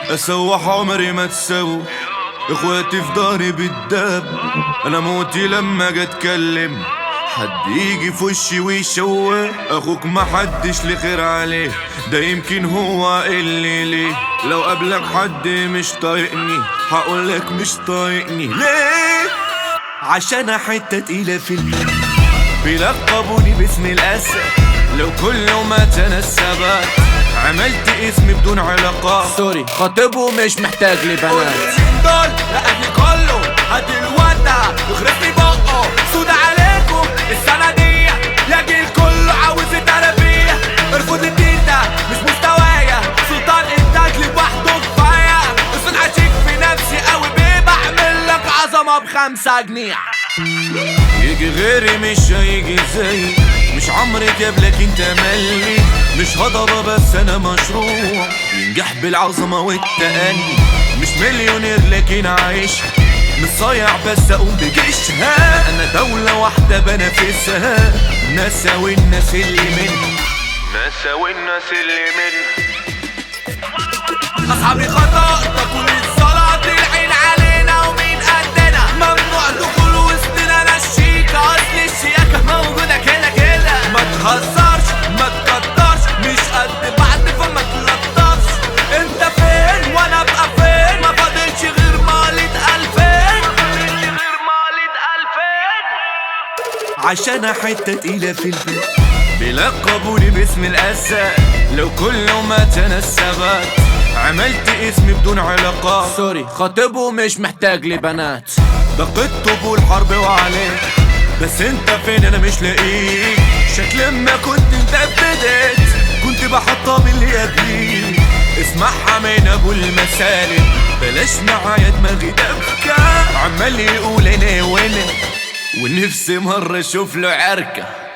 اسوح عمري ما تسوي، اخواتي في داري بالداب، انا موتي لما اجي اتكلم، حد يجي في وشي ويشوه، اخوك ما حدش لخير عليه، ده يمكن هو اللي ليه، لو قابلك حد مش طايقني هقولك مش طايقني ليه؟ عشان حتة تقيلة في البيت بيلقبوني باسم الاسد، لو كل ما تنسبت عملت اسمي بدون علاقات، سوري خاطبه مش محتاج لبنات. دول لأهلي كله هات الودع يخرسني بقه، سود عليكم السنة دي يا جيل كله عاوز تربية، ارفض الدين ده مش مستوايا، سلطان انتاج لوحده كفاية، اصل عشيك في نفسي قوي بيه، بعمل لك عظمة ب5 جنيه، يجي غيري مش هيجي زي، مش عمري جابلك انت ملي، مش هضبة بس انا مشروع ينجح بالعظمة والتأني، مش مليونير لكن عايش، مش صايع بس اقوم بجيشها، انا دولة واحدة بنافسها، ناسا والناس اللي مني، ناسا والناس اللي مني، اصحابي خطأ تكون الصلاة العين علينا ومين قدنا، ممنوع دخول وسطنا نشيك، اصل الشياكة موجودة كده كده، ما تهزرش ما تكترش، مش قد بعد فما تلطفش، انت فين وانا ابقى فين، ما فاضلش غير مالة 2000 عشان حتة تقيلة في البيت بيلقبوني باسم الاسد، لو كل ما تنسبت عملت اسمي بدون علاقات، سوري خاطبه مش محتاج لبنات، دقيت طبول الحرب وعليك، بس انت فين انا مش لاقيك، شكل ما كنت انت بديت كنت بحطها باللي قبليك، اسمعها من ابو المسالك، بلاش معايا دماغي دبكة، عمال يقول انا وانا ونفسي مرة اشوف له عركة.